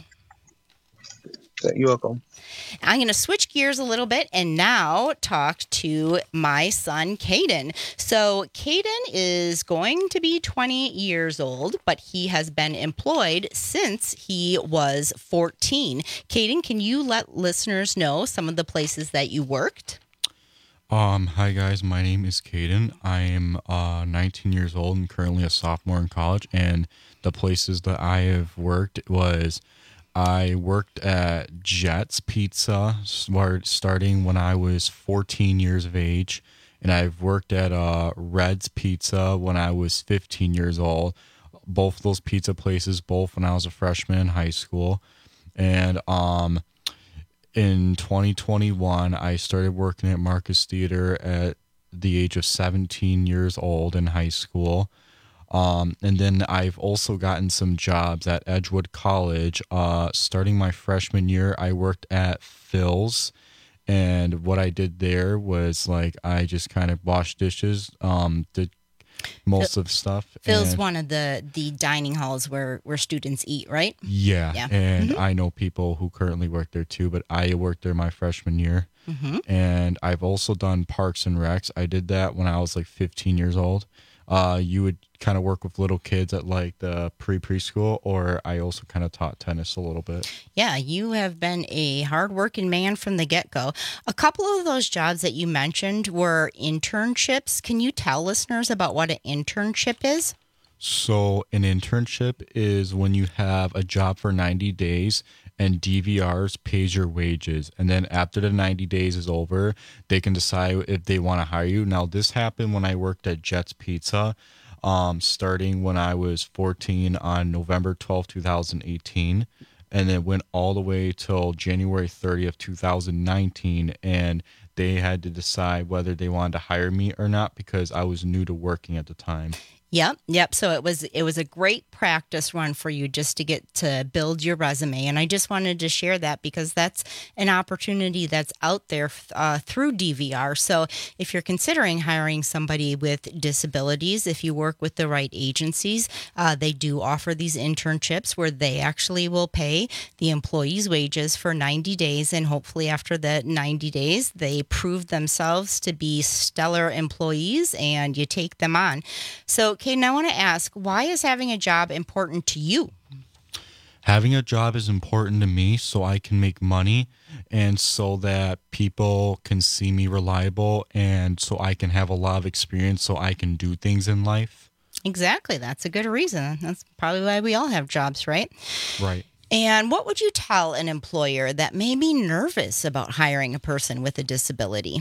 You're welcome. I'm going to switch gears a little bit and now talk to my son, Caden. So Caden is going to be twenty years old, but he has been employed since he was fourteen. Caden, can you let listeners know some of the places that you worked? Um, hi, guys. My name is Caden. I am uh, nineteen years old and currently a sophomore in college. And the places that I have worked was... I worked at Jets Pizza, starting when I was fourteen years of age, and I've worked at uh, Red's Pizza when I was fifteen years old. Both those pizza places, both when I was a freshman in high school. And um, in twenty twenty-one, I started working at Marcus Theater at the age of seventeen years old in high school. Um, and then I've also gotten some jobs at Edgewood College. Uh, starting my freshman year, I worked at Phil's, and what I did there was like I just kind of washed dishes, um, did most Phil, of stuff. Phil's and, one of the, the dining halls where, where students eat, right? Yeah, yeah. and mm-hmm. I know people who currently work there too, but I worked there my freshman year. Mm-hmm. And I've also done Parks and Recs. I did that when I was like fifteen years old. Uh, you would kind of work with little kids at like the pre-preschool, or I also kind of taught tennis a little bit. Yeah, you have been a hardworking man from the get-go. A couple of those jobs that you mentioned were internships. Can you tell listeners about what an internship is? So an internship is when you have a job for ninety days and D V Rs pays your wages. And then after the ninety days is over, they can decide if they want to hire you. Now, this happened when I worked at Jet's Pizza, um, starting when I was fourteen on November twelfth, twenty eighteen. And it went all the way till January thirtieth, twenty nineteen. And they had to decide whether they wanted to hire me or not because I was new to working at the time. Yep, yep. So it was it was a great practice run for you just to get to build your resume. And I just wanted to share that because that's an opportunity that's out there uh, through D V R. So if you're considering hiring somebody with disabilities, if you work with the right agencies, uh, they do offer these internships where they actually will pay the employee's wages for ninety days. And hopefully after the ninety days, they prove themselves to be stellar employees and you take them on. So Caden, I want to ask, why is having a job important to you? Having a job is important to me so I can make money and so that people can see me reliable and so I can have a lot of experience so I can do things in life. Exactly. That's a good reason. That's probably why we all have jobs, right? Right. And what would you tell an employer that may be nervous about hiring a person with a disability?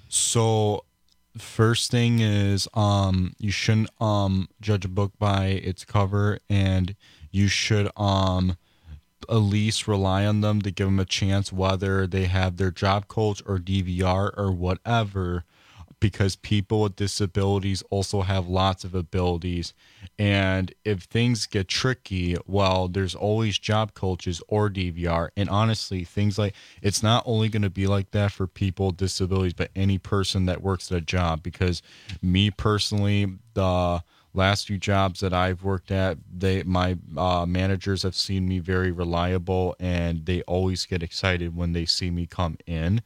So first thing is um you shouldn't um judge a book by its cover, and you should um at least rely on them to give them a chance, whether they have their job coach or D V R or whatever, because people with disabilities also have lots of abilities. And if things get tricky, well, there's always job coaches or D V R. And honestly, things like, it's not only going to be like that for people with disabilities, but any person that works at a job. Because me personally, the last few jobs that I've worked at, they my uh, managers have seen me very reliable, and they always get excited when they see me come in.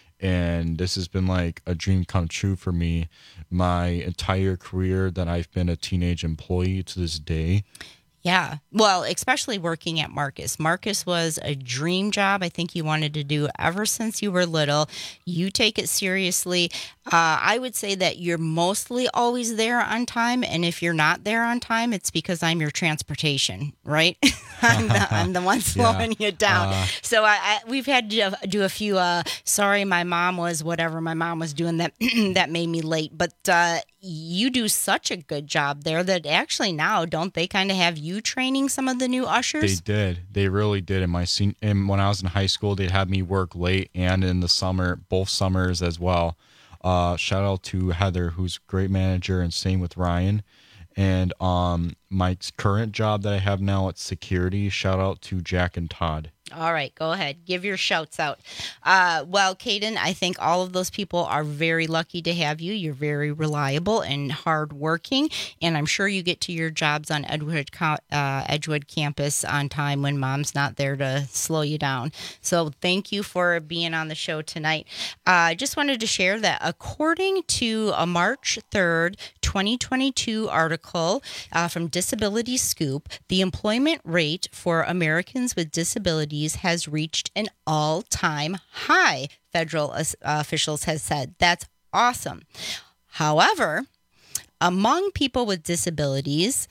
And this has been like a dream come true for me my entire career that I've been a teenage employee to this day. Yeah. Well, especially working at Marcus. Marcus was a dream job I think you wanted to do ever since you were little. You take it seriously. Uh, I would say that you're mostly always there on time. And if you're not there on time, it's because I'm your transportation, right? I'm, the, I'm the one slowing yeah. you down. Uh, so I, I, we've had to do a few, uh, sorry, my mom was whatever my mom was doing that, that made me late. But uh, you do such a good job there that actually now, don't they kind of have you training some of the new ushers? They did. They really did. In my sen- and when I was in high school, they'd have me work late and in the summer, both summers as well. Uh, shout out to Heather, who's a great manager, and same with Ryan. And um, my current job that I have now at security, shout out to Jack and Todd. All right, go ahead. Give your shouts out. Uh, well, Caden, I think all of those people are very lucky to have you. You're very reliable and hardworking, and I'm sure you get to your jobs on Edgewood, uh, Edgewood campus on time when mom's not there to slow you down. So thank you for being on the show tonight. I uh, just wanted to share that according to a March third, twenty twenty-two article uh, from Disability Scoop, the employment rate for Americans with disabilities has reached an all-time high, federal uh, officials have said. That's awesome. However, among people with disabilities,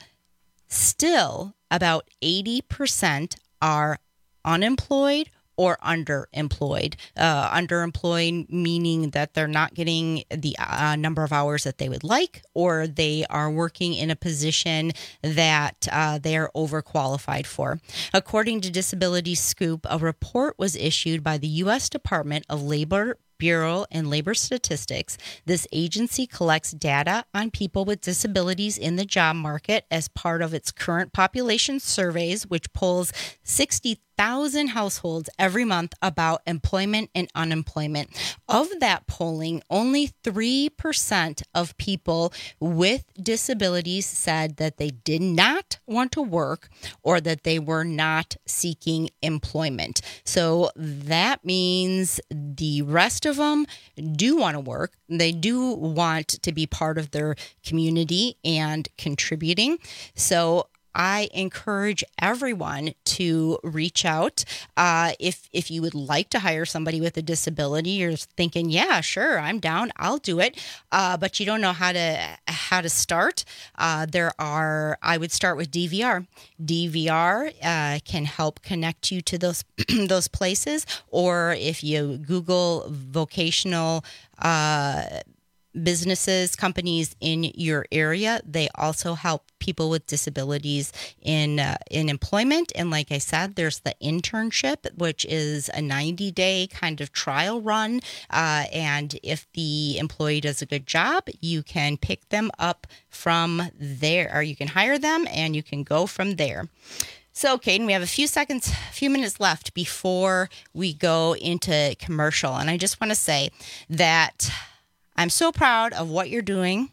still about eighty percent are unemployed or underemployed. Uh, underemployed meaning that they're not getting the uh, number of hours that they would like, or they are working in a position that uh, they're overqualified for. According to Disability Scoop, a report was issued by the U S Department of Labor Bureau and Labor Statistics. This agency collects data on people with disabilities in the job market as part of its current population surveys, which polls sixty thousand households every month about employment and unemployment. Of that polling, only three percent of people with disabilities said that they did not want to work or that they were not seeking employment. So that means the rest of them do want to work. They do want to be part of their community and contributing. So I encourage everyone to reach out. Uh, if if you would like to hire somebody with a disability, you're thinking, yeah, sure, I'm down, I'll do it, uh, but you don't know how to how to start. Uh, there are, I would start with D V R. D V R uh, can help connect you to those those places, or if you Google vocational uh, businesses, companies in your area, they also help people with disabilities in uh, in employment. And like I said, there's the internship, which is a ninety day kind of trial run. Uh, and if the employee does a good job, you can pick them up from there, or you can hire them and you can go from there. So, Caden, we have a few seconds, a few minutes left before we go into commercial. And I just want to say that I'm so proud of what you're doing,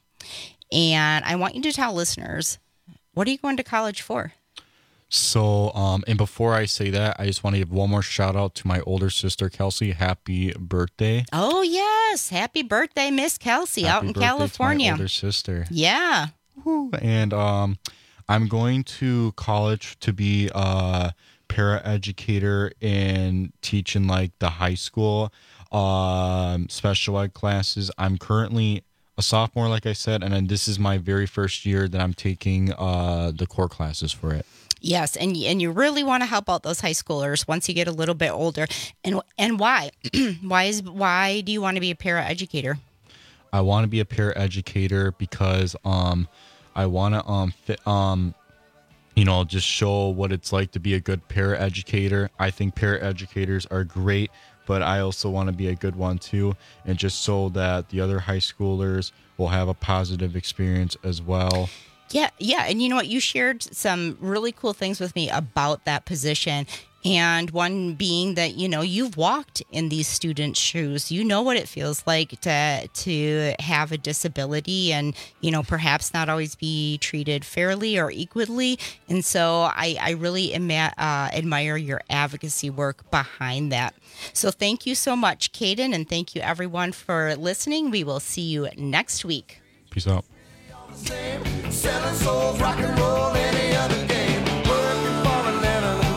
and I want you to tell listeners, what are you going to college for? So, um, and before I say that, I just want to give one more shout out to my older sister, Kelsey. Happy birthday. Oh, yes. Happy birthday, Miss Kelsey, Happy out in birthday California. To my older sister. Yeah. And um, I'm going to college to be a paraeducator and teach in like the high school um, special ed classes. I'm currently a sophomore, like I said, and then this is my very first year that I'm taking uh, the core classes for it. Yes, and and you really want to help out those high schoolers once you get a little bit older. And and why? why is why do you want to be a paraeducator? I want to be a paraeducator because um I want to um fit, um you know just show what it's like to be a good paraeducator. I think paraeducators are great, but I also want to be a good one too, and just so that the other high schoolers will have a positive experience as well. Yeah, yeah. And you know what? You shared some really cool things with me about that position. And one being that, you know, you've walked in these students' shoes. You know what it feels like to to have a disability and, you know, perhaps not always be treated fairly or equally. And so I, I really ima- uh, admire your advocacy work behind that. So thank you so much, Caden, and thank you, everyone, for listening. We will see you next week. Peace out. Selling souls, rock and roll, any other game. Working for a living,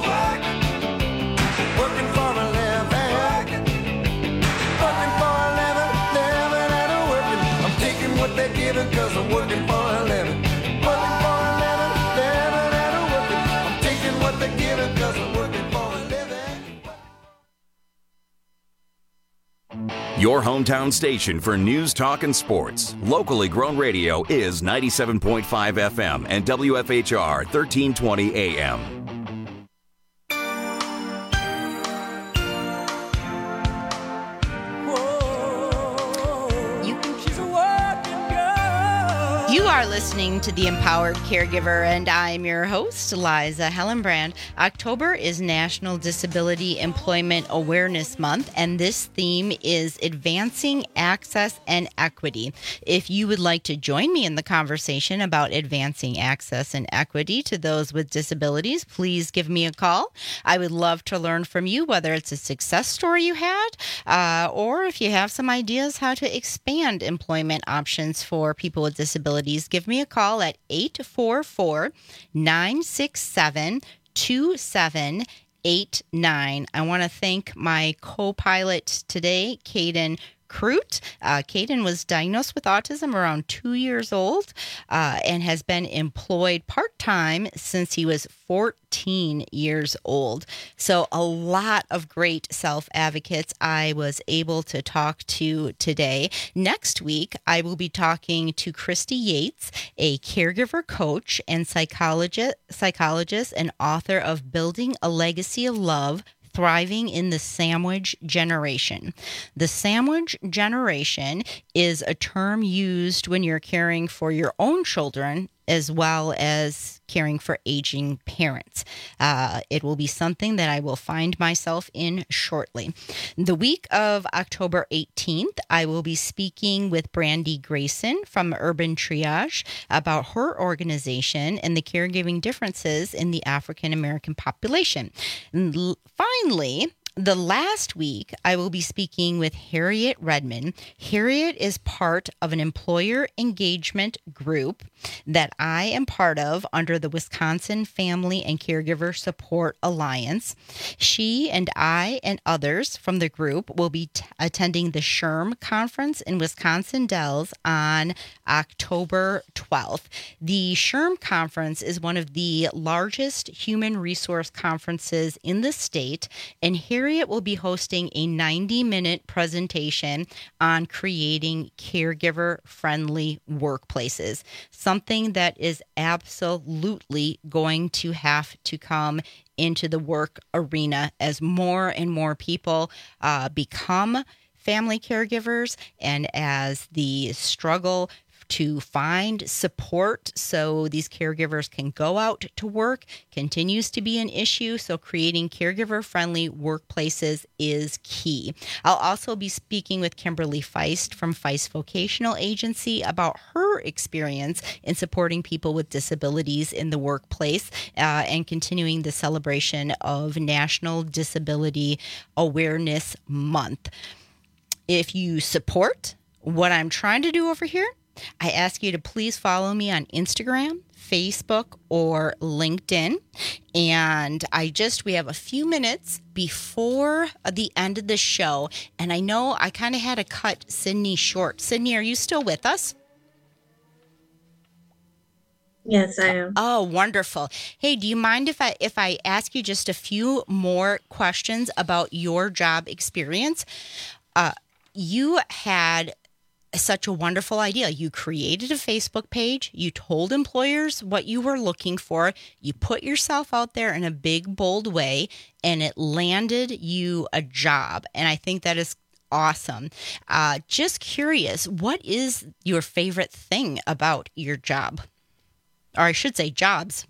working for a living, working for a living, living and a working. I'm taking what they're giving 'cause I'm working for a living, working for a living, living and a working. I'm taking what they're giving 'cause I'm working for a living. Your hometown station for news, talk, and sports. Locally grown radio is ninety-seven point five F M and W F H R thirteen twenty A M. You are listening to The Empowered Caregiver, and I'm your host, Liza Hellenbrand. October is National Disability Employment Awareness Month, and this theme is Advancing Access and Equity. If you would like to join me in the conversation about advancing access and equity to those with disabilities, please give me a call. I would love to learn from you, whether it's a success story you had, uh, or if you have some ideas how to expand employment options for people with disabilities. Give me a call at eight four four, nine six seven, two seven eight nine. I want to thank my co-pilot today, Caden Crute. Uh, Caden was diagnosed with autism around two years old uh, and has been employed part-time since he was fourteen years old. So a lot of great self-advocates I was able to talk to today. Next week, I will be talking to Christy Yates, a caregiver coach and psychologist, psychologist and author of Building a Legacy of Love, Thriving in the Sandwich Generation. The sandwich generation is a term used when you're caring for your own children as well as caring for aging parents. Uh, it will be something that I will find myself in shortly. The week of October eighteenth, I will be speaking with Brandy Grayson from Urban Triage about her organization and the caregiving differences in the African American population. And l- finally, The last week, I will be speaking with Harriet Redman. Harriet is part of an employer engagement group that I am part of under the Wisconsin Family and Caregiver Support Alliance. She and I and others from the group will be t- attending the S H R M conference in Wisconsin Dells on October twelfth. The S H R M conference is one of the largest human resource conferences in the state, and Harriet Harriet will be hosting a ninety-minute presentation on creating caregiver-friendly workplaces, something that is absolutely going to have to come into the work arena as more and more people uh, become family caregivers, and as the struggle to find support so these caregivers can go out to work continues to be an issue. So creating caregiver-friendly workplaces is key. I'll also be speaking with Kimberly Feist from Feist Vocational Agency about her experience in supporting people with disabilities in the workplace uh, and continuing the celebration of National Disability Awareness Month. If you support what I'm trying to do over here, I ask you to please follow me on Instagram, Facebook, or LinkedIn. And I just, we have a few minutes before the end of the show. And I know I kind of had to cut Sydney short. Sydney, are you still with us? Yes, I am. Oh, wonderful. Hey, do you mind if I if I ask you just a few more questions about your job experience? Uh, you had such a wonderful idea. You created a Facebook page. You told employers what you were looking for. You put yourself out there in a big, bold way, and it landed you a job. And I think that is awesome. Uh, just curious, what is your favorite thing about your job? Or I should say jobs.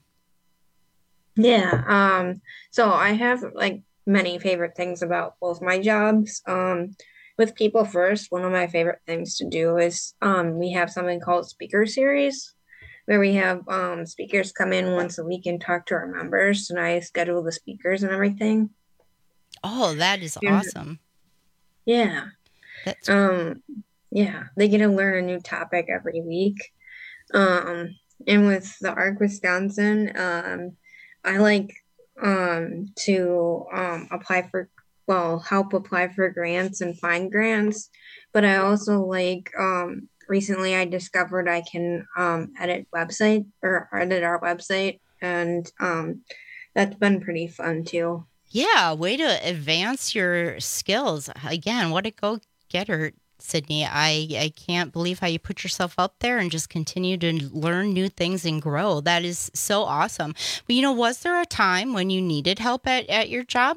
Yeah. Um, so I have like many favorite things about both my jobs. Um, With People First, one of my favorite things to do is um, we have something called Speaker Series, where we have um, speakers come in once a week and talk to our members, and I schedule the speakers and everything. Oh, that is Yeah. awesome. Yeah. That's um yeah, they get to learn a new topic every week. Um, and with the ARC Wisconsin, um, I like um to um apply for well, help apply for grants and find grants. But I also like, um, recently I discovered I can um, edit website or edit our website. And um, that's been pretty fun too. Yeah, way to advance your skills. Again, what a go-getter, Sydney. I, I can't believe how you put yourself out there and just continue to learn new things and grow. That is so awesome. But, you know, was there a time when you needed help at, at your job?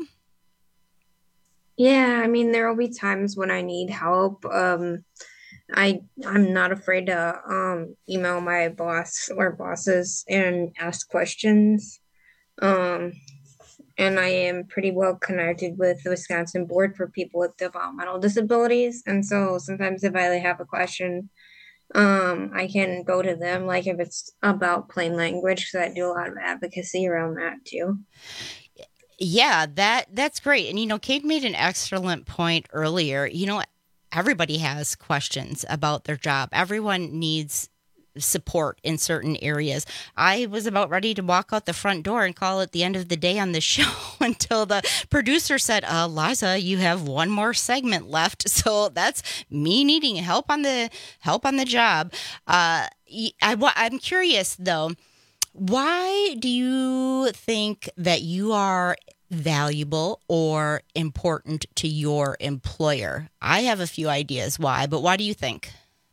Yeah, I mean, there will be times when I need help. Um, I I'm not afraid to um, email my boss or bosses and ask questions. Um, and I am pretty well connected with the Wisconsin Board for People with Developmental Disabilities. And so sometimes if I have a question, um, I can go to them, like if it's about plain language, because I do a lot of advocacy around that too. Yeah, that that's great. And, you know, Kate made an excellent point earlier. You know, everybody has questions about their job. Everyone needs support in certain areas. I was about ready to walk out the front door and call it the end of the day on the show until the producer said, uh, Liza, you have one more segment left. So that's me needing help on the help on the job. Uh, I, I'm curious, though. Why do you think that you are valuable or important to your employer? I have a few ideas why, but why do you think?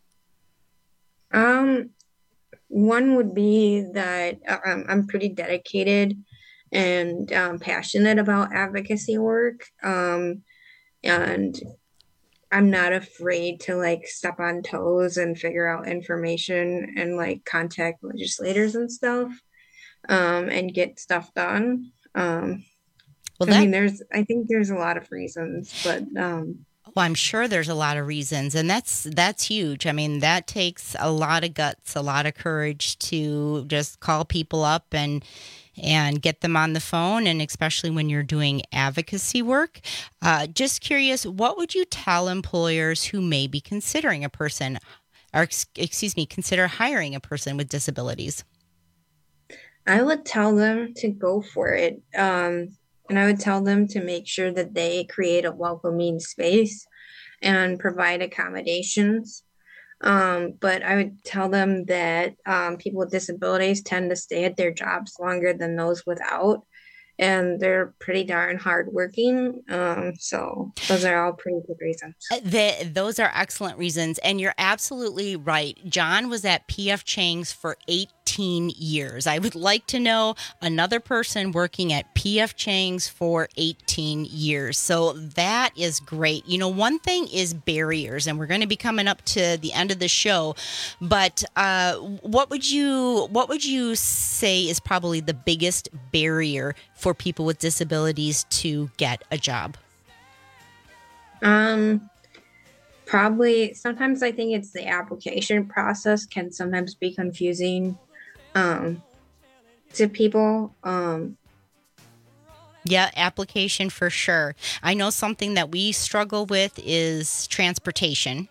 Um, one would be that um, I'm pretty dedicated and um, passionate about advocacy work. Um, and I'm not afraid to like step on toes and figure out information and like contact legislators and stuff, um, and get stuff done. Um, well, I that, mean, there's, I think there's a lot of reasons, but, um, Well, I'm sure there's a lot of reasons, and that's that's huge. I mean, that takes a lot of guts, a lot of courage to just call people up and and get them on the phone, and especially when you're doing advocacy work. Uh, just curious, what would you tell employers who may be considering a person, or excuse me, consider hiring a person with disabilities? I would tell them to go for it. Um, and I would tell them to make sure that they create a welcoming space and provide accommodations. Um, but I would tell them that um, people with disabilities tend to stay at their jobs longer than those without. And they're pretty darn hardworking. Um, so those are all pretty good reasons. The, those are excellent reasons. And you're absolutely right. John was at P F Chang's for eighteen years. I would like to know another person working at P F Chang's for eighteen years. So that is great. You know, one thing is barriers, and we're going to be coming up to the end of the show. But uh, what would you what would you say is probably the biggest barrier for people with disabilities to get a job? Um, probably sometimes I think it's the application process can sometimes be confusing um, to people. Um, yeah, application for sure. I know something that we struggle with is transportation.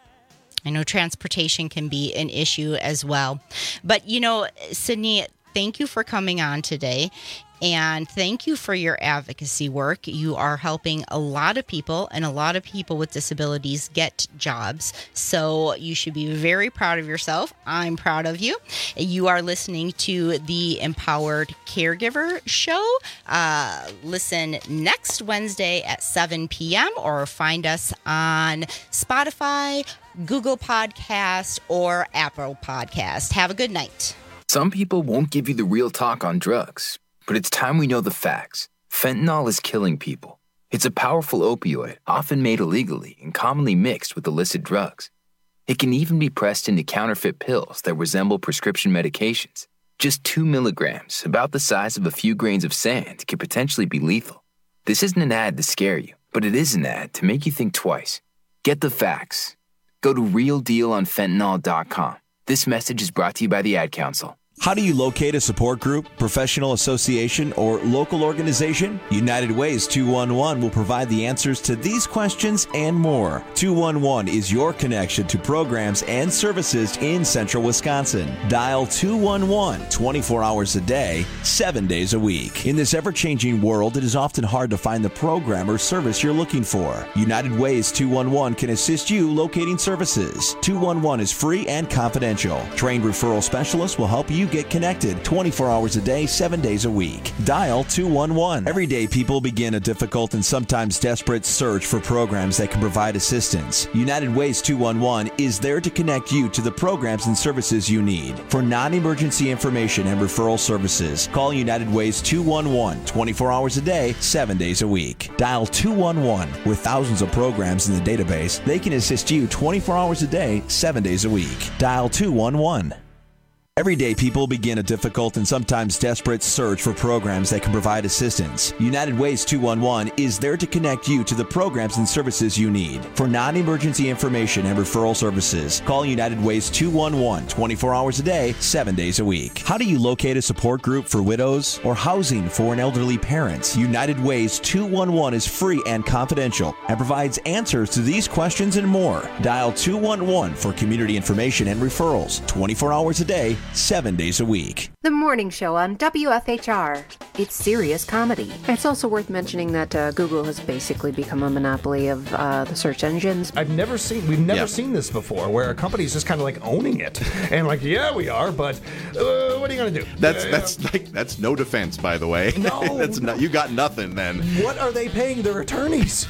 I know transportation can be an issue as well. But, you know, Sydney, thank you for coming on today. And thank you for your advocacy work. You are helping a lot of people, and a lot of people with disabilities get jobs. So you should be very proud of yourself. I'm proud of you. You are listening to the Empowered Caregiver Show. Uh, listen next Wednesday at seven p.m. or find us on Spotify, Google Podcast, or Apple Podcast. Have a good night. Some people won't give you the real talk on drugs. But it's time we know the facts. Fentanyl is killing people. It's a powerful opioid, often made illegally and commonly mixed with illicit drugs. It can even be pressed into counterfeit pills that resemble prescription medications. Just two milligrams, about the size of a few grains of sand, could potentially be lethal. This isn't an ad to scare you, but it is an ad to make you think twice. Get the facts. Go to real deal on fentanyl dot com. This message is brought to you by the Ad Council. How do you locate a support group, professional association, or local organization? United Ways two one one will provide the answers to these questions and more. two one one is your connection to programs and services in central Wisconsin. Dial two one one twenty-four hours a day, seven days a week. In this ever-changing world, it is often hard to find the program or service you're looking for. United Ways two one one can assist you locating services. two one one is free and confidential. Trained referral specialists will help you get connected twenty-four hours a day, seven days a week. Dial two one one. Every day, people begin a difficult and sometimes desperate search for programs that can provide assistance. United Ways two one one is there to connect you to the programs and services you need. For non-emergency information and referral services, call United Ways two one one twenty-four hours a day, seven days a week. Dial two one one. With thousands of programs in the database, they can assist you twenty-four hours a day, seven days a week. Dial two one one. Every day, people begin a difficult and sometimes desperate search for programs that can provide assistance. United Ways two one one is there to connect you to the programs and services you need. For non-emergency information and referral services, call United Ways two one one twenty-four hours a day, seven days a week. How do you locate a support group for widows or housing for an elderly parent? United Ways two one one is free and confidential and provides answers to these questions and more. Dial two one one for community information and referrals, twenty-four hours a day, seven days a week. The morning show on W F H R. It's serious comedy. It's also worth mentioning that uh, Google has basically become a monopoly of uh, the search engines. I've never seen, we've never Yeah. seen this before, where a company's just kind of like owning it. And like, yeah, we are, but uh, what are you going to do? That's Uh, that's like that's no defense, by the way. No. that's not, you got nothing then. What are they paying their attorneys?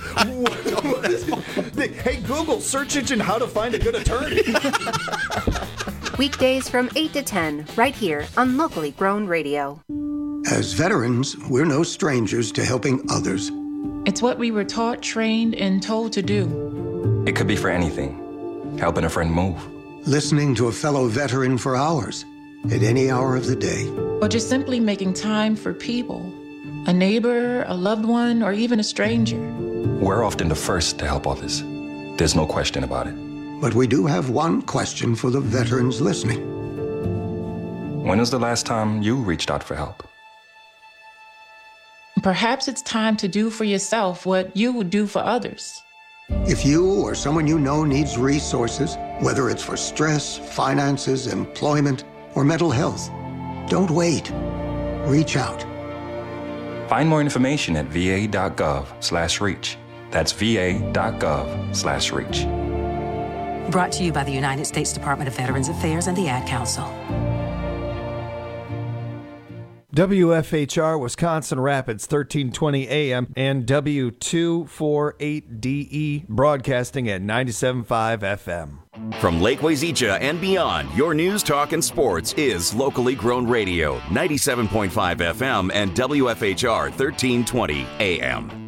Hey, Google, search engine, how to find a good attorney. Weekdays from eight to ten, right here on Locally Grown Radio. As veterans, we're no strangers to helping others. It's what we were taught, trained, and told to do. It could be for anything. Helping a friend move. Listening to a fellow veteran for hours, at any hour of the day. Or just simply making time for people. A neighbor, a loved one, or even a stranger. We're often the first to help others. There's no question about it. But we do have one question for the veterans listening. When was the last time you reached out for help? Perhaps it's time to do for yourself what you would do for others. If you or someone you know needs resources, whether it's for stress, finances, employment, or mental health, don't wait. Reach out. Find more information at va.gov slash reach. That's va.gov slash reach. Brought to you by the United States Department of Veterans Affairs and the Ad Council. W F H R Wisconsin Rapids, thirteen twenty A M, and W two forty-eight D E, broadcasting at ninety-seven point five F M. From Lake Wazeecha and beyond, your news, talk, and sports is locally grown radio, ninety-seven point five F M and W F H R thirteen twenty A M.